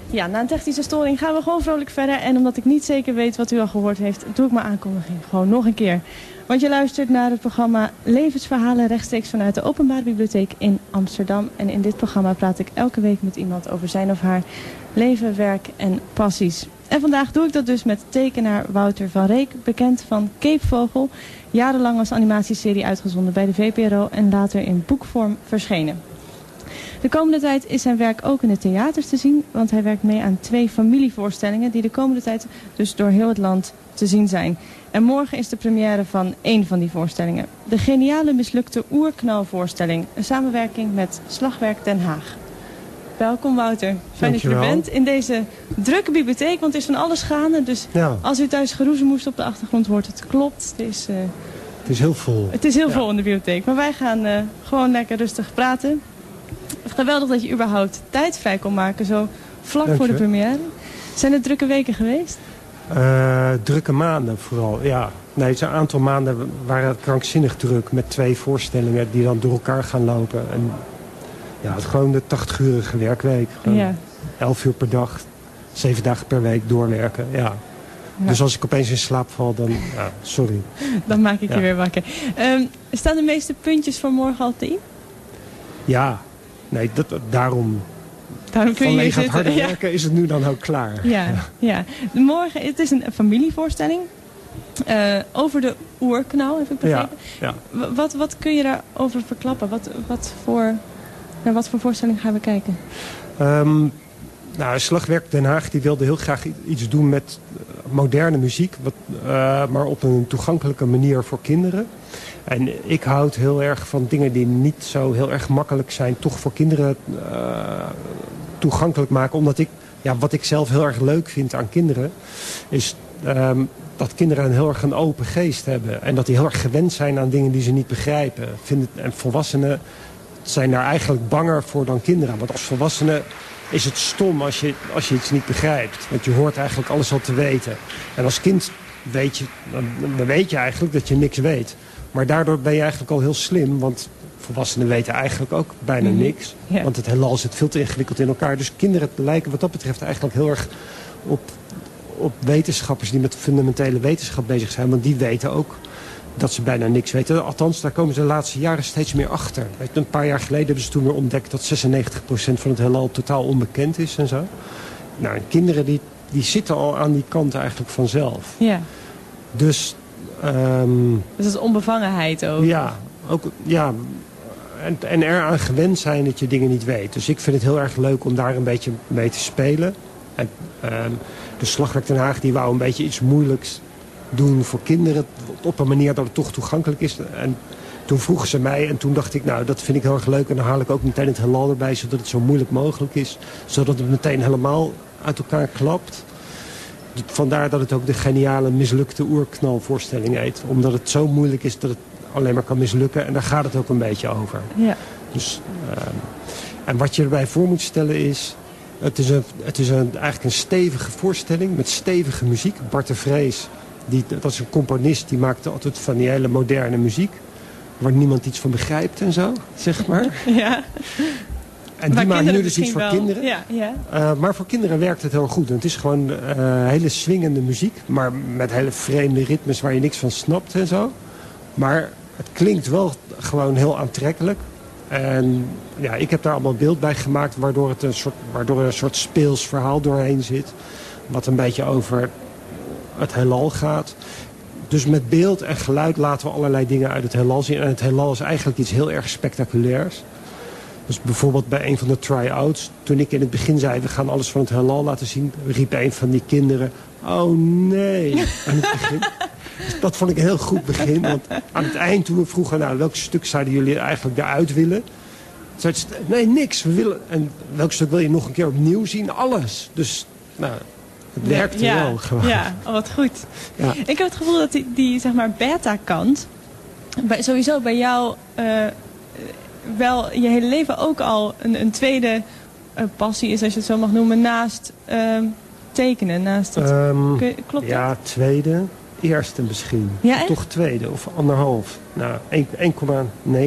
Ja, na een technische storing gaan we gewoon vrolijk verder. En omdat ik niet zeker weet wat u al gehoord heeft, doe ik mijn aankondiging gewoon nog een keer. Want je luistert naar het programma Levensverhalen rechtstreeks vanuit de Openbare Bibliotheek in Amsterdam. En in dit programma praat ik elke week met iemand over zijn of haar leven, werk en passies. En vandaag doe ik dat dus met tekenaar Wouter van Reek, bekend van Keepvogel. Jarenlang als animatieserie uitgezonden bij de VPRO en later in boekvorm verschenen. De komende tijd is zijn werk ook in de theaters te zien, want hij werkt mee aan 2 familievoorstellingen die de komende tijd dus door heel het land te zien zijn. En morgen is de première van 1 van die voorstellingen. De geniale mislukte oerknalvoorstelling, een samenwerking met Slagwerk Den Haag. Welkom Wouter, fijn dat je er bent in deze drukke bibliotheek, want het is van alles gaande. Dus als u thuis geroezemoes op de achtergrond hoort, het klopt. Het is heel vol. Het is heel vol in de bibliotheek, maar wij gaan gewoon lekker rustig praten. Geweldig dat je überhaupt tijd vrij kon maken, zo vlak voor de première. Zijn het drukke weken geweest? Drukke maanden vooral, ja. Nee, het zijn een aantal maanden waren krankzinnig druk met 2 voorstellingen die dan door elkaar gaan lopen. En ja, het gewoon de 80-urige werkweek. 11 uur per dag, 7 dagen per week doorwerken, ja. Dus als ik opeens in slaap val, dan, sorry. Dan maak ik je weer wakker. Staan de meeste puntjes van morgen al te in? Ja, nee, daarom kun je vanwege het harde werken is het nu dan ook klaar. Ja. Morgen, het is een familievoorstelling over de oerknal, heb ik begrepen. Ja. Wat kun je daarover verklappen? Naar wat voor voorstelling gaan we kijken? Slagwerk Den Haag die wilde heel graag iets doen met moderne muziek, maar op een toegankelijke manier voor kinderen. En ik houd heel erg van dingen die niet zo heel erg makkelijk zijn, toch voor kinderen toegankelijk maken. Omdat wat ik zelf heel erg leuk vind aan kinderen, is dat kinderen heel erg een open geest hebben. En dat die heel erg gewend zijn aan dingen die ze niet begrijpen. En volwassenen zijn daar eigenlijk banger voor dan kinderen. Want als volwassenen is het stom als je iets niet begrijpt. Want je hoort eigenlijk alles al te weten. En als kind weet je eigenlijk dat je niks weet. Maar daardoor ben je eigenlijk al heel slim. Want volwassenen weten eigenlijk ook bijna niks. Ja. Want het heelal zit veel te ingewikkeld in elkaar. Dus kinderen lijken wat dat betreft eigenlijk heel erg op wetenschappers die met fundamentele wetenschap bezig zijn. Want die weten ook dat ze bijna niks weten. Althans, daar komen ze de laatste jaren steeds meer achter. Een paar jaar geleden hebben ze toen weer ontdekt dat 96% van het heelal totaal onbekend is en zo. Nou, en kinderen die zitten al aan die kant eigenlijk vanzelf. Ja. Dus dat is onbevangenheid ook. Ja. En eraan gewend zijn dat je dingen niet weet. Dus ik vind het heel erg leuk om daar een beetje mee te spelen. En de Slagwerk Den Haag die wou een beetje iets moeilijks doen voor kinderen op een manier dat het toch toegankelijk is. En toen vroegen ze mij en toen dacht ik, nou, dat vind ik heel erg leuk. En dan haal ik ook meteen het heelal erbij, zodat het zo moeilijk mogelijk is. Zodat het meteen helemaal uit elkaar klapt. Vandaar dat het ook de geniale mislukte oerknalvoorstelling heet. Omdat het zo moeilijk is dat het alleen maar kan mislukken. En daar gaat het ook een beetje over. Ja. Dus, en wat je erbij voor moet stellen is, het is eigenlijk een stevige voorstelling met stevige muziek. Bart de Vrees, dat is een componist, die maakt altijd van die hele moderne muziek. Waar niemand iets van begrijpt en zo, zeg maar. Ja. En die maakt nu dus iets voor kinderen. Ja. Maar voor kinderen werkt het heel goed. En het is gewoon hele swingende muziek. Maar met hele vreemde ritmes waar je niks van snapt en zo. Maar het klinkt wel gewoon heel aantrekkelijk. En ja, ik heb daar allemaal beeld bij gemaakt. Waardoor er een soort speels verhaal doorheen zit. Wat een beetje over het heelal gaat. Dus met beeld en geluid laten we allerlei dingen uit het heelal zien. En het heelal is eigenlijk iets heel erg spectaculairs. Dus bijvoorbeeld bij een van de try-outs, toen ik in het begin zei, we gaan alles van het heelal laten zien, riep een van die kinderen, oh nee, aan het begin. Dus dat vond ik een heel goed begin, want aan het eind toen we vroegen, nou, welk stuk zouden jullie eigenlijk eruit willen? Zeiden ze, nee, niks, we willen, en welk stuk wil je nog een keer opnieuw zien? Alles. Dus, nou, het werkte wel gewoon. Ja, wat goed. Ja. Ik heb het gevoel dat die zeg maar, beta-kant, sowieso bij jou wel je hele leven ook al een tweede passie is, als je het zo mag noemen, naast tekenen. Naast dat. Klopt dat? Ja, tweede. Eerste misschien. Ja, toch tweede of anderhalf. Nou,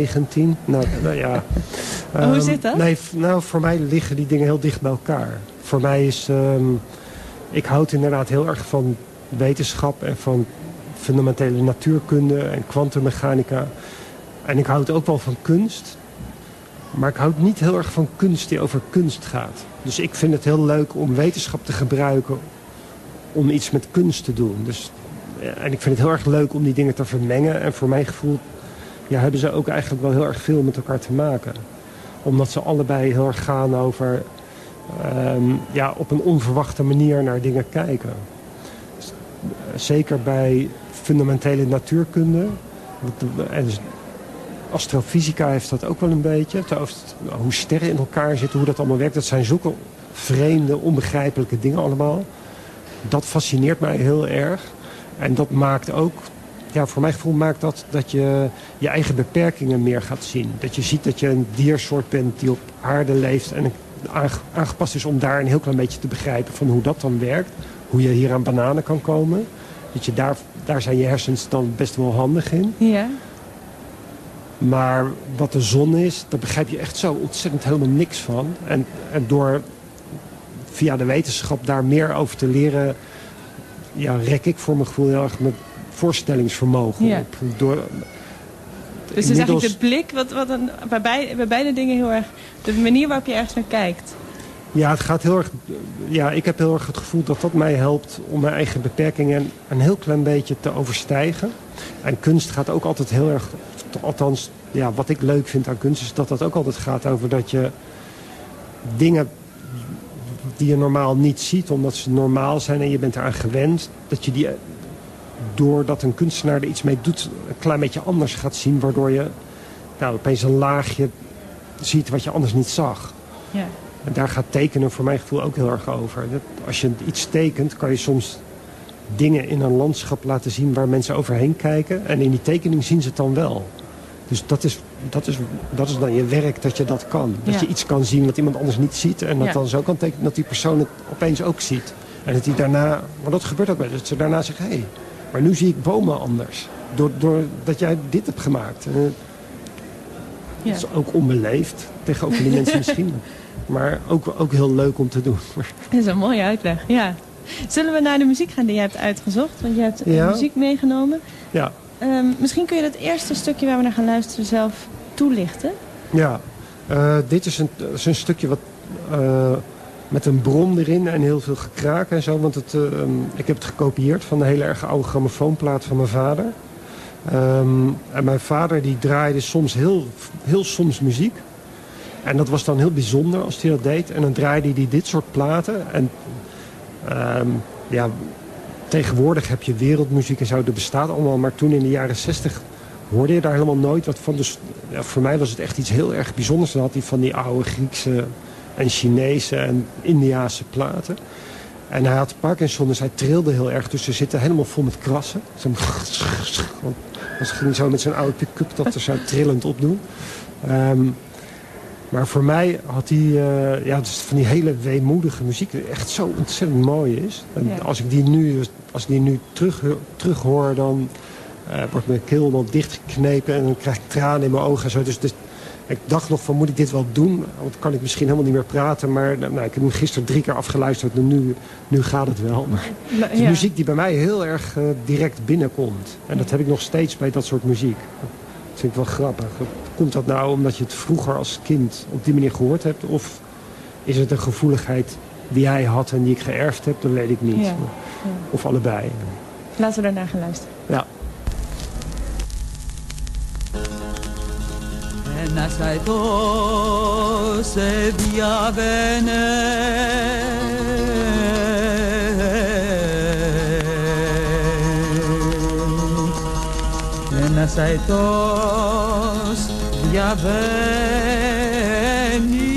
1,19. Nou ja. Hoe zit dat? Nee, nou, voor mij liggen die dingen heel dicht bij elkaar. voor mij is... ik houd inderdaad heel erg van wetenschap en van fundamentele natuurkunde en kwantummechanica. En ik houd ook wel van kunst. Maar ik houd niet heel erg van kunst die over kunst gaat. Dus ik vind het heel leuk om wetenschap te gebruiken om iets met kunst te doen. Dus, en ik vind het heel erg leuk om die dingen te vermengen. En voor mijn gevoel hebben ze ook eigenlijk wel heel erg veel met elkaar te maken. Omdat ze allebei heel erg gaan over op een onverwachte manier naar dingen kijken. Zeker bij fundamentele natuurkunde. En astrofysica heeft dat ook wel een beetje. Hoe sterren in elkaar zitten, hoe dat allemaal werkt. Dat zijn zulke vreemde, onbegrijpelijke dingen allemaal. Dat fascineert mij heel erg. En dat maakt ook... voor mijn gevoel maakt dat je je eigen beperkingen meer gaat zien. Dat je ziet dat je een diersoort bent die op aarde leeft... en aangepast is om daar een heel klein beetje te begrijpen van hoe dat dan werkt. Hoe je hier aan bananen kan komen. Dat je daar zijn je hersens dan best wel handig in. Ja. Maar wat de zon is, daar begrijp je echt zo ontzettend helemaal niks van. En door via de wetenschap daar meer over te leren... rek ik voor mijn gevoel heel erg mijn voorstellingsvermogen op. Dus is eigenlijk de blik, bij beide dingen heel erg... de manier waarop je ergens naar kijkt. Ja, het gaat heel erg... ik heb heel erg het gevoel dat mij helpt om mijn eigen beperkingen een heel klein beetje te overstijgen. En kunst gaat ook altijd heel erg... Althans, wat ik leuk vind aan kunst is dat ook altijd gaat over dat je dingen die je normaal niet ziet, omdat ze normaal zijn en je bent eraan gewend, dat je die, doordat een kunstenaar er iets mee doet, een klein beetje anders gaat zien, waardoor je opeens een laagje ziet wat je anders niet zag. Ja. En daar gaat tekenen voor mijn gevoel ook heel erg over. Als je iets tekent, kan je soms dingen in een landschap laten zien waar mensen overheen kijken. En in die tekening zien ze het dan wel. Dus dat is dan je werk, dat je dat kan. Dat je iets kan zien wat iemand anders niet ziet. En dat dan zo kan tekenen dat die persoon het opeens ook ziet. En dat hij daarna, maar dat gebeurt ook wel. Dat ze daarna zeggen, hé, maar nu zie ik bomen anders. Doordat jij dit hebt gemaakt. Dat is ook onbeleefd tegenover die mensen misschien. Maar ook heel leuk om te doen. Dat is een mooie uitleg, ja. Zullen we naar de muziek gaan die je hebt uitgezocht? Want je hebt muziek meegenomen. Ja. Misschien kun je dat eerste stukje waar we naar gaan luisteren zelf toelichten. Ja, dit is een stukje wat met een brom erin en heel veel gekraak en zo. Want ik heb het gekopieerd van een hele erg oude grammofoonplaat van mijn vader. En mijn vader die draaide soms heel soms muziek. En dat was dan heel bijzonder als hij dat deed. En dan draaide hij dit soort platen. En tegenwoordig heb je wereldmuziek en zo, dat bestaat allemaal. Maar toen in de jaren 60 hoorde je daar helemaal nooit wat van. Dus voor mij was het echt iets heel erg bijzonders. Dan had hij van die oude Griekse en Chinese en Indiase platen. En hij had Parkinson, dus hij trilde heel erg. Dus ze zitten helemaal vol met krassen. Als ging zo met zijn oude pick-up dat er zo trillend opdoen. Maar voor mij had hij dus van die hele weemoedige muziek die echt zo ontzettend mooi is. En als ik die nu terug hoor, dan wordt mijn keel dan dichtgeknepen en dan krijg ik tranen in mijn ogen en zo. Dus ik dacht nog van, moet ik dit wel doen? Want kan ik misschien helemaal niet meer praten. Maar ik heb hem gisteren 3 keer afgeluisterd en nu gaat het wel. Maar het is muziek die bij mij heel erg direct binnenkomt. En dat heb ik nog steeds bij dat soort muziek. Dat vind ik wel grappig. Komt dat nou omdat je het vroeger als kind op die manier gehoord hebt? Of is het een gevoeligheid die hij had en die ik geërfd heb? Dat weet ik niet. Ja. Of allebei. Laten we daarna gaan luisteren. Ja. Ένα αετό σε διαβαίνε Ένας αετός διαβαίνει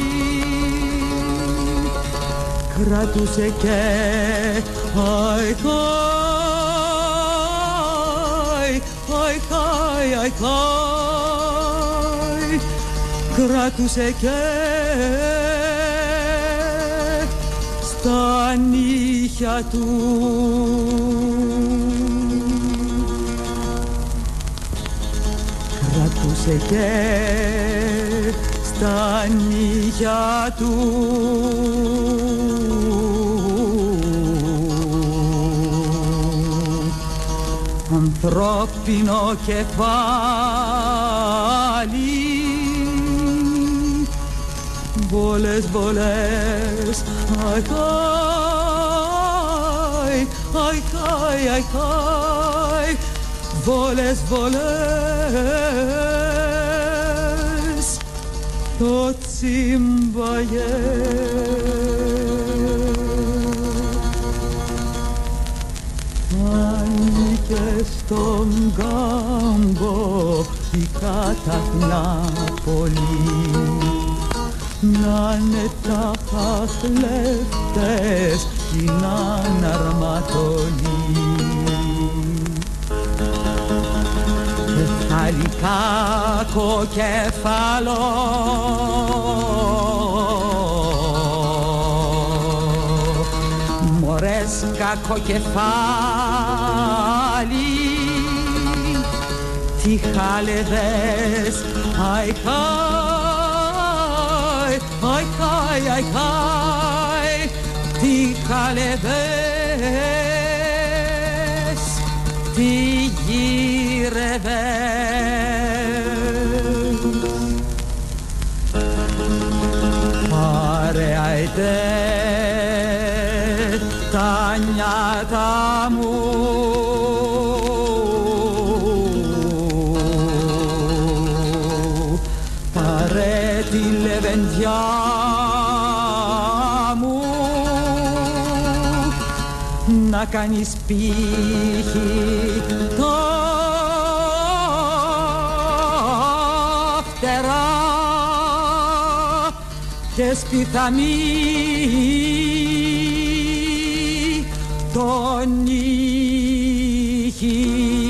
Κρατούσε και Κράτουσε και στα νύχια του Κράτουσε και στα νύχια του ανθρώπινο κεφάλι. Βόλες, βόλες, αι, αι, αι, αι, αι, βόλες, βόλες, το τσιμπαγέ. Ανήκε στον κάμπο η καταχνιά πολύ, να'ναι τάχα κλέφτες την αναρματολή. Κεφαλικά κεφάλο μωρές κακοκεφάλι, τι χάλεδες, αι, αι, αι, αι, αι, τι χάλεδες, τι γύρευες. Πάρε αητέ τα νιάτα μου, πάρε τη λεβεντιά μου, να κάνεις πύχη τα φτερά και σπιθαμί τον ήχη.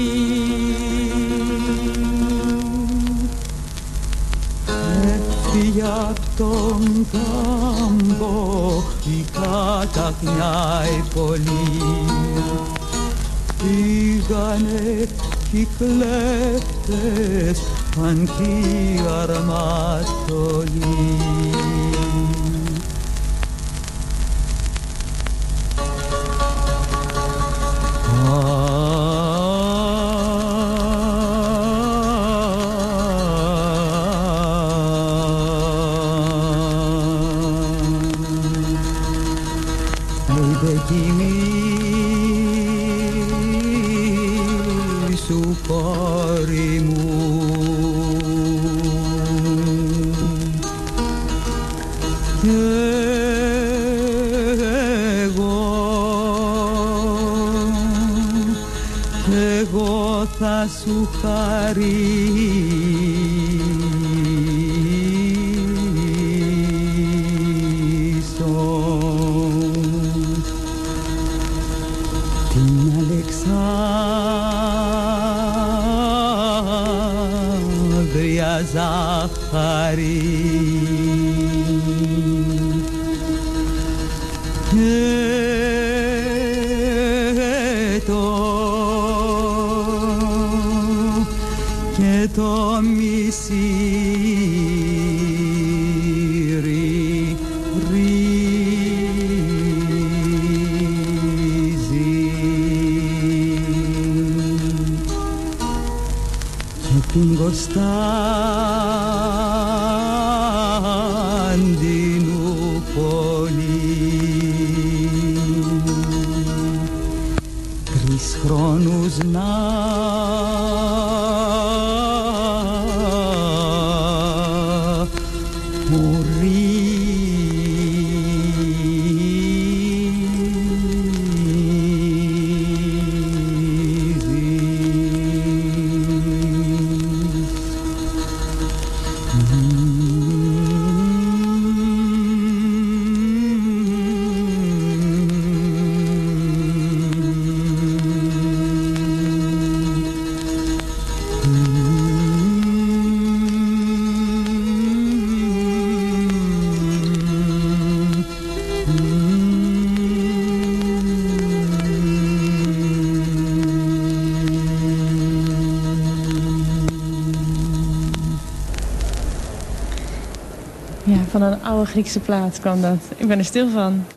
Έφυγε απ' τον κάμπο η καταχνιά η πολύ, πήγανε οι κλέφτες αν κι οι αρματολοί. Σου κόρη μου, και εγώ θα σου χαρίσω την Αλεξάνδρεια ζάχαρη και το μισήρι ρύζει και την Κωνσταντινούπολη 3 χρόνους να Ja, van een oude Griekse plaat kwam dat. Ik ben er stil van.